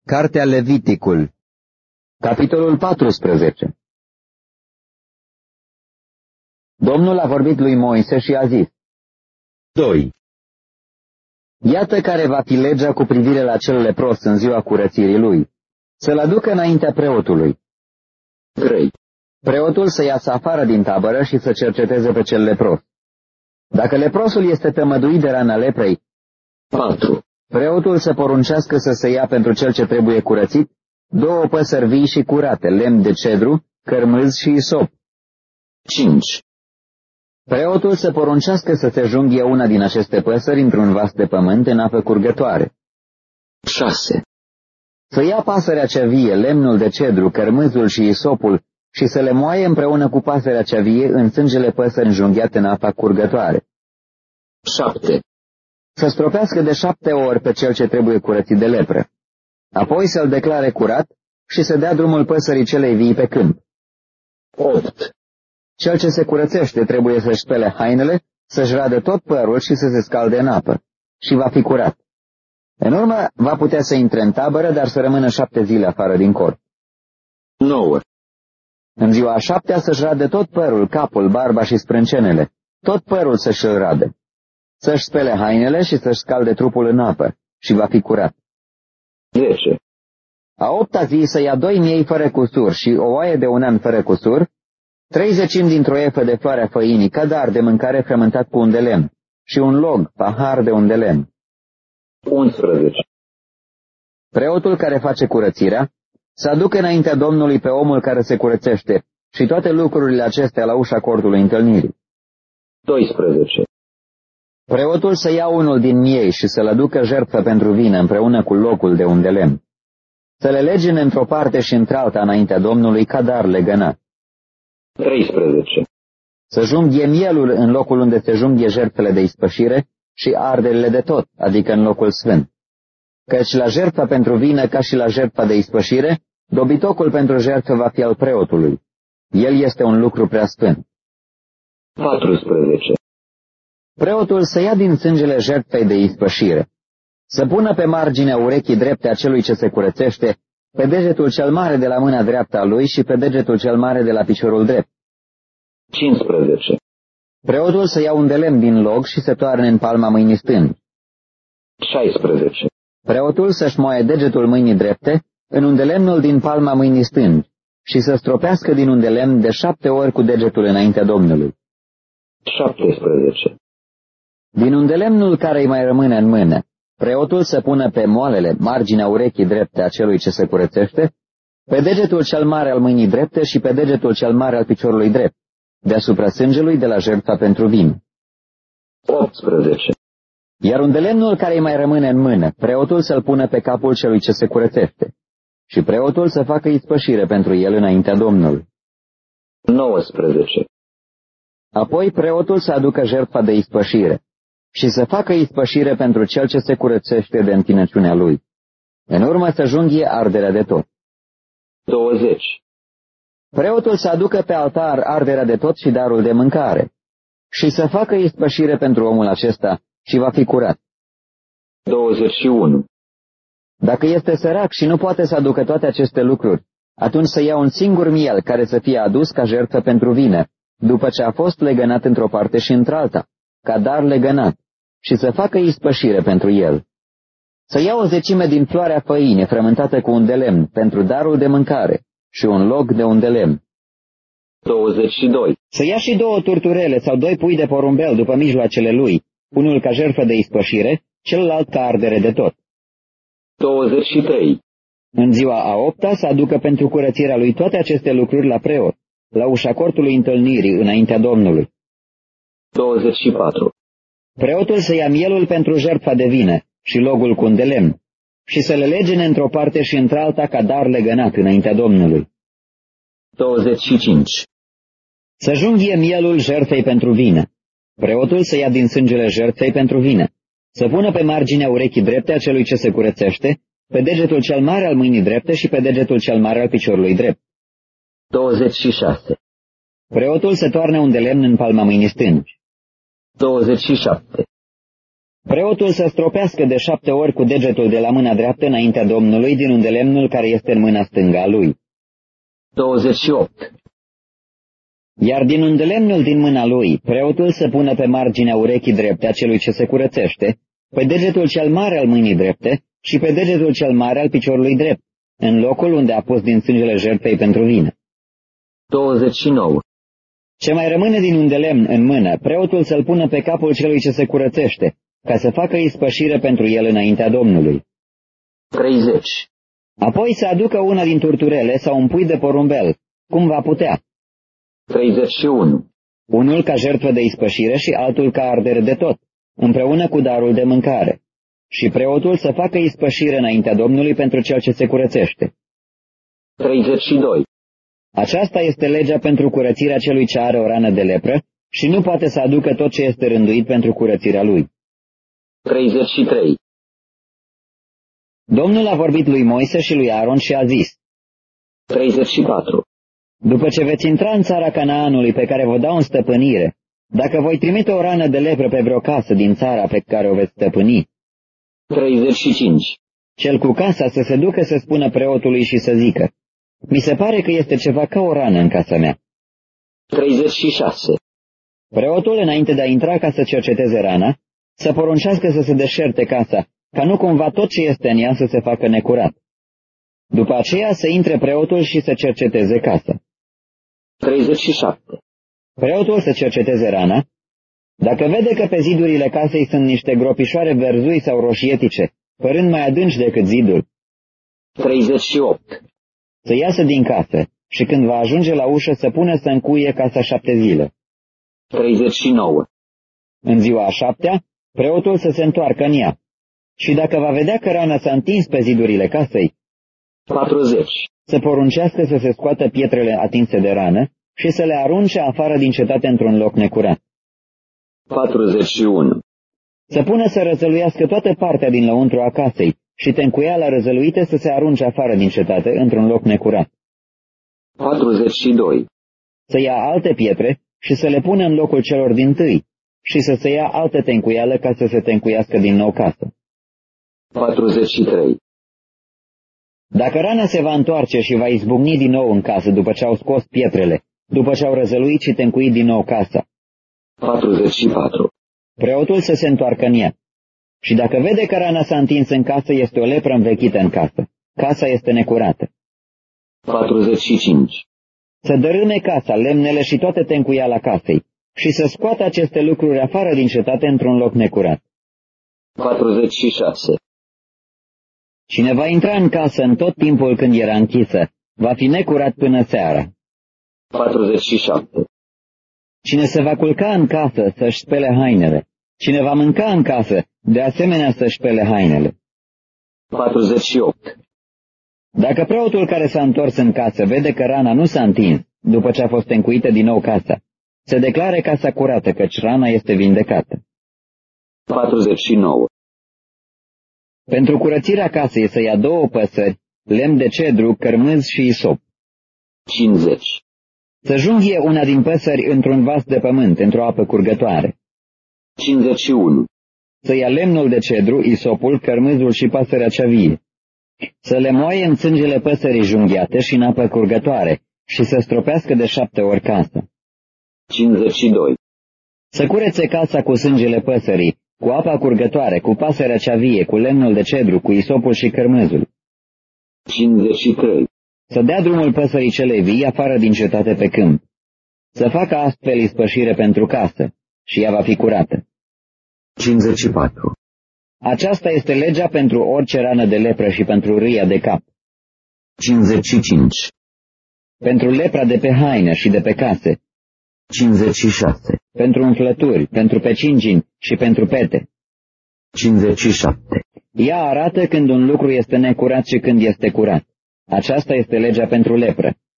Cartea Leviticul, capitolul 14. Domnul a vorbit lui Moise și a zis: 2. Iată care va fi legea cu privire la cel lepros în ziua curățirii lui, să-l aducă înaintea preotului. 3. Preotul să iasă afară din tabără și să cerceteze pe cel lepros. Dacă leprosul este tămăduit de rana leprei, 4. Preotul să poruncească să se ia pentru cel ce trebuie curățit 2 păsări vii și curate, lemn de cedru, cărmâz și isop. 5. Preotul să poruncească să se junghie una din aceste păsări într-un vas de pământ în apă curgătoare. 6. Să ia pasărea cea vie, lemnul de cedru, cărmâzul și isopul și să le moaie împreună cu pasărea cea vie în sângele păsări înjunghiate în apa curgătoare. 7. Să stropească de 7 ori pe cel ce trebuie curățit de lepră. Apoi să-l declare curat și să dea drumul păsării celei vii pe câmp. 8. Cel ce se curățește trebuie să-și spele hainele, să-și radă tot părul și să se scalde în apă, și va fi curat. În urmă va putea să intre în tabără, dar să rămână 7 zile afară din corp. 9. În ziua a 7-a să-și radă tot părul, capul, barba și sprâncenele, tot părul să-și îl radă. Să-și spele hainele și să-și scalde trupul în apă, și va fi curat. 10. A 8-a zi să ia 2 miei fără cusur și o oaie de 1 an fără cusur, 30 dintr-o efă de floarea făinii, cadar de mâncare frământat cu un de lemn, și un log, pahar de un de lemn. 11. Preotul care face curățirea să aducă înaintea Domnului pe omul care se curățește și toate lucrurile acestea la ușa cortului întâlnirii. 12. Preotul să ia unul din miei și să-l aducă jertfă pentru vină împreună cu locul de un de lemn. Să le legine într-o parte și într-alta înaintea Domnului ca dar legănat. 13. Să junghie mielul în locul unde se junghie jertfele de ispășire și arderile de tot, adică în locul sfânt. Căci la jertfa pentru vină ca și la jertfa de ispășire, dobitocul pentru jertfă va fi al preotului. El este un lucru prea sfânt. 14. Preotul să ia din sângele jertfei de ispășire, să pună pe marginea urechii drepte a celui ce se curățește, pe degetul cel mare de la mâna dreaptă a lui și pe degetul cel mare de la piciorul drept. 15. Preotul să ia un de lemn din log și să toarne în palma mâinii stângi. 16. Preotul să-și moaie degetul mâinii drepte în undelemnul din palma mâinii stângi și să stropească din undelemn de 7 ori cu degetul înaintea Domnului. 17. Din undelemnul care îi mai rămâne în mână, preotul să pună pe moalele, marginea urechii drepte a celui ce se curățește, pe degetul cel mare al mâinii drepte și pe degetul cel mare al piciorului drept, deasupra sângelui de la jertfa pentru vin. 18. Iar undelemnul care îi mai rămâne în mână, preotul să-l pună pe capul celui ce se curățește, și preotul să facă ispășire pentru el înaintea Domnului. 19. Apoi preotul să aducă jertfa de ispășire și să facă ispășire pentru cel ce se curățește de întinăciunea lui. În urmă să junghie arderea de tot. 20. Preotul să aducă pe altar arderea de tot și darul de mâncare și să facă ispășire pentru omul acesta și va fi curat. 21. Dacă este sărac și nu poate să aducă toate aceste lucruri, atunci să ia un singur miel care să fie adus ca jertfă pentru vină, după ce a fost legănat într-o parte și într-alta, ca dar legănat, și să facă ispășire pentru el. Să ia o 10 din floarea făinii frământată cu un de lemn pentru darul de mâncare și un log de un de lemn. 22. Să ia și 2 turturele sau 2 pui de porumbel după mijloacele lui, unul ca jertfă de ispășire, celălalt ca ardere de tot. 23. În ziua a 8-a să aducă pentru curățirea lui toate aceste lucruri la preot, la ușa cortului întâlnirii înaintea Domnului. 24. Preotul să ia mielul pentru jertfa de vină și logul cu un de lemn și să le legene într-o parte și într-alta ca dar legănat înaintea Domnului. 25. Să junghie mielul jertfei pentru vină. Preotul să ia din sângele jertfei pentru vină, să pună pe marginea urechii drepte a celui ce se curățește, pe degetul cel mare al mâinii drepte și pe degetul cel mare al piciorului drept. 26. Preotul să toarne un de lemn în palma mâinii stângi. 27. Preotul să stropească de 7 ori cu degetul de la mâna dreaptă înaintea Domnului din undelemnul care este în mâna stângă a lui. 28. Iar din undelemnul din mâna lui, preotul să pună pe marginea urechii drepte a celui ce se curățește, pe degetul cel mare al mâinii drepte și pe degetul cel mare al piciorului drept, în locul unde a pus din sângele jertfei pentru vină. 29. Ce mai rămâne din undelemn în mână, preotul să-l pună pe capul celui ce se curățește, ca să facă ispășire pentru el înaintea Domnului. 30. Apoi să aducă una din turturele sau un pui de porumbel, cum va putea. 31. Unul ca jertfă de ispășire și altul ca ardere de tot, împreună cu darul de mâncare. Și preotul să facă ispășire înaintea Domnului pentru cel ce se curățește. 32. Aceasta este legea pentru curățirea celui ce are o rană de lepră și nu poate să aducă tot ce este rânduit pentru curățirea lui. 33. Domnul a vorbit lui Moise și lui Aaron și a zis. 34. După ce veți intra în țara Canaanului pe care vă dau în stăpânire, dacă voi trimite o rană de lepră pe vreo casă din țara pe care o veți stăpâni. 35. Cel cu casa să se ducă să spună preotului și să zică, mi se pare că este ceva ca o rană în casa mea. 36. Preotul, înainte de a intra ca să cerceteze rana, să poruncească să se deșerte casa, ca nu cumva tot ce este în ea să se facă necurat. După aceea să intre preotul și să cerceteze casa. 37. Preotul să cerceteze rana. Dacă vede că pe zidurile casei sunt niște gropișoare verzui sau roșietice, părând mai adânci decât zidul. 38. Să iasă din casă și când va ajunge la ușă să pună să încuie casa 7 zile. 39. În ziua a 7-a, preotul să se întoarcă în ea. Și dacă va vedea că rana s-a întins pe zidurile casei. 40. Să poruncească să se scoată pietrele atinse de rană și să le arunce afară din cetate într-un loc necurat. 41. Să pună să răzăluiască toată partea din lăuntru a casei și tencuiala răzăluite să se arunce afară din cetate într-un loc necurat. 42. Să ia alte pietre și să le pună în locul celor dintâi și să se ia altă tencuială ca să se tencuiască din nou casă. 43. Dacă rana se va întoarce și va izbucni din nou în casă după ce au scos pietrele, după ce au răzăluit și tencuit din nou casa. 44. Preotul să se întoarcă în ea. Și dacă vede că rana s-a întins în casă, este o lepră învechită în casă. Casa este necurată. 45. Să dărâme casa, lemnele și toate tencuiala casei și să scoată aceste lucruri afară din cetate într-un loc necurat. 46. Cine va intra în casă în tot timpul când era închisă, va fi necurat până seara. 47. Cine se va culca în casă să-și spele hainele. Cine va mânca în casă, de asemenea să-și spele hainele. 48. Dacă preotul care s-a întors în casă vede că rana nu s-a întins, după ce a fost încuită din nou casa, se declare casa curată, căci rana este vindecată. 49. Pentru curățirea casei să ia 2 păsări, lemn de cedru, cărmâz și isop. 50. Să junghie una din păsări într-un vas de pământ, într-o apă curgătoare. 51. Să ia lemnul de cedru, isopul, cărmâzul și pasărea cea vie. Să le moaie în sângele păsării junghiate și în apă curgătoare și să stropească de 7 ori casa. 52. Să curețe casa cu sângele păsării, cu apa curgătoare, cu pasărea cea vie, cu lemnul de cedru, cu isopul și cărmâzul. 53. Să dea drumul păsării cele vii afară din cetate pe câmp. Să facă astfel ispășire pentru casă și ea va fi curată. 54. Aceasta este legea pentru orice rană de lepră și pentru râia de cap. 55. Pentru lepra de pe haină și de pe case. 56. Pentru umflături, pentru pecingini și pentru pete. 57. Ea arată când un lucru este necurat și când este curat. Aceasta este legea pentru lepră.